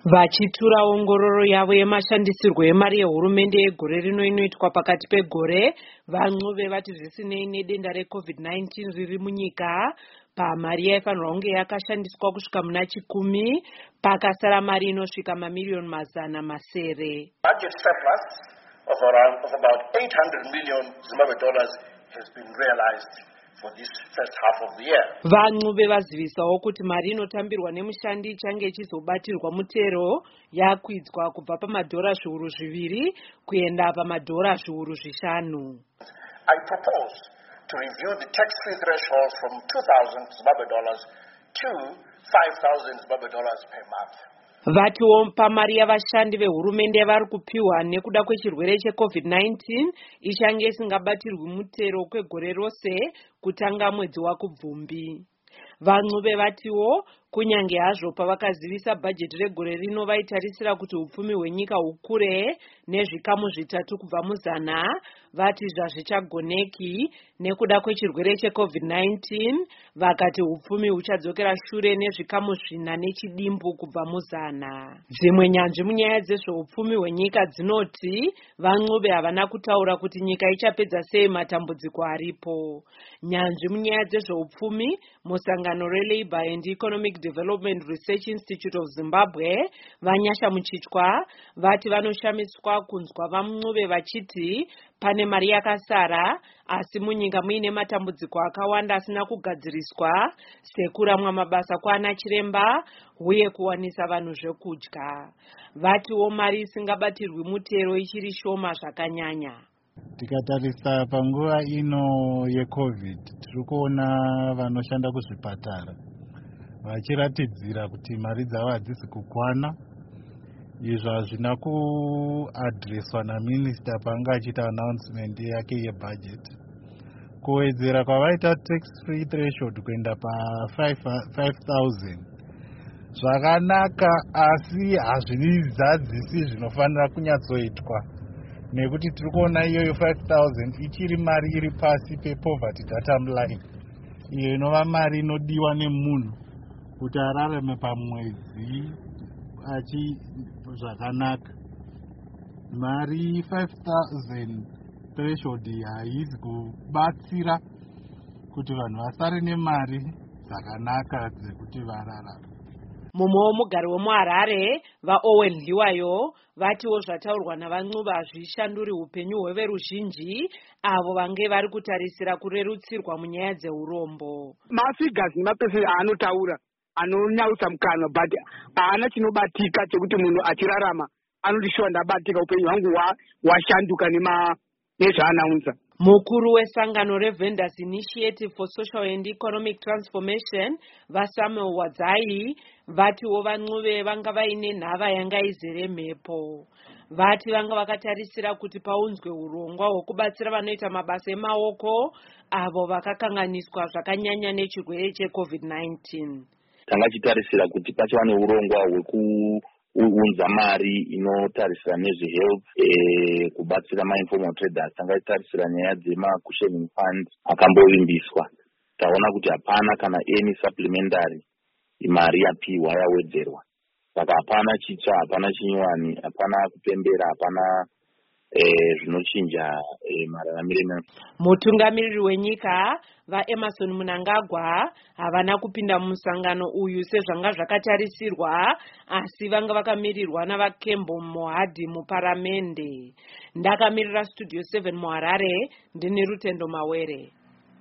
Vachitura ongororo yavo yemashandisirwo emari yehurumende yegore rino inoitwa pakati pegore, van'uve vati zvisinei nedenda reCovid-19 riri munyika, pamari yaifanirwa kunge yakashandiswa kusvika muna chikumi, pakasara mari inosvika mamiliyoni mazana masere. Budget surplus of about 800 million Zimbabwe dollars has been realized for this first half of the year. Van'uve vazivisawo kuti mari inotambirwa nemushandi ichange ichizobatirwa mutero yakwidzwa kubva pamadhora zviuru zviviri kuenda pamadhora zviuru zvishanu. I propose to review the tax-free threshold from 2,000 Zimbabwe dollars to 5,000 Zimbabwe dollars per month. Vatiwo pamari yavashandi vehurumende vari kupiwa nekuda kwechirwere cheCovid-19 ichange isingabatirwi mutero kwegore rose kutanga mwedzi waKubvumbi. Van'uve vatiwo kunyange hazvo pavakazivisa bhajeti regore rino vaitarisira kuti upfumi hwenyika hukure nezvikamu zvitatu kubva muzana, vati zvazvichagoneki nekuda kwechirwere cheCovid-19, vakati upfumi huchadzokera shure nezvikamu 4 nechidimbu kubva muzana. Dzimwe nyanzvi munyaya dzezveupfumi hwenyika dzinoti van'uve havana kutaura kuti nyika ichapedza sei matambudziko aripo. Nyanzvi munyaya dzezveupfumi musangano reLabour and Economic Development Research Institute of Zimbabwe, Vanyasha Muchitwa, vati vanoshamiswa kunzwa van'uve vachiti pane mari yakasara asi munyika muine matambudziko akawanda asina kugadziriswa, sekuramwa mabasa kwaana chiremba uye kuwanisa vanhu zvekudya. Vatiwo mari isingabatirwi mutero ichiri shoma zvakanyanya. Tikatarisa panguva ino yeCovid, tiri kuona vanoshanda kuzvipatara vachiratidzira kuti mari dzavo hadzisi kukwana. Izvo hazvina kuadhireswa naminista paanga achiita announcement yake yebudget. Kuwedzera kwavaita tax-free threshold kuenda pa5,000 zvakanaka, asi hazvizadzisi zvinofanira kunyatsoitwa, nekuti tiri kuona iyoyo 5,000 ichiri mari iri pasi pepoverty datum line, iyo inova mari inodiwa nemunhu kuti ararame pamwedzi zvakanaka. Mari 5,000 threshold haizi kubatsira kuti vanhu vasare nemari dzakanaka dzekuti vararame. Mumwewo mugari wemuHarare, vaOwen Liwayo, vatiwo zvataurwa navan'uve hazvishanduri upenyu hweveruzhinji avo vange vari kutarisira kurerutsirwa munyaya dzeurombo. Mafigures nemapesenti aanotaura anonyautsa mukanwa, but haana chinobatika chekuti munhu achirarama anoti shuwa ndabatika, upenyu hwangu hwashanduka nezvaanaunza. Mukuru wesangano reVendors Initiative for Social and Economic Transformation, vaSamuel Wadzai, vatiwo van'uve vanga vaine nhava yanga izere mhepo. Vati vanga vakatarisira kuti paunzwe urongwa hwekubatsira vanoita mabasa emaoko avo vakakanganiswa zvakanyanya nechirwere cheCovid-19. Tanga chitarisira kuti pachava neurongwa hwekuunza mari inotarisira nezvehealth, kubatsira mainformal traders. Tanga chitarisira nyaya dzemacushioning fund akambovimbiswa. Taona kuti hapana kana any supplementary mari yapiwa yawedzerwa. Saka hapana chitsva, hapana chinyuwani, hapana kupembera, hapana zvinochinja mararamiro emunhu. Mutungamiriri wenyika vaEmmerson Mnangagwa havana kupinda mumusangano uyu sezvanga zvakatarisirwa, asi vanga vakamirirwa navaKembo Mohadi muparamende. Ndakamirira Studio 7 muHarare, ndini Rutendo Mawere.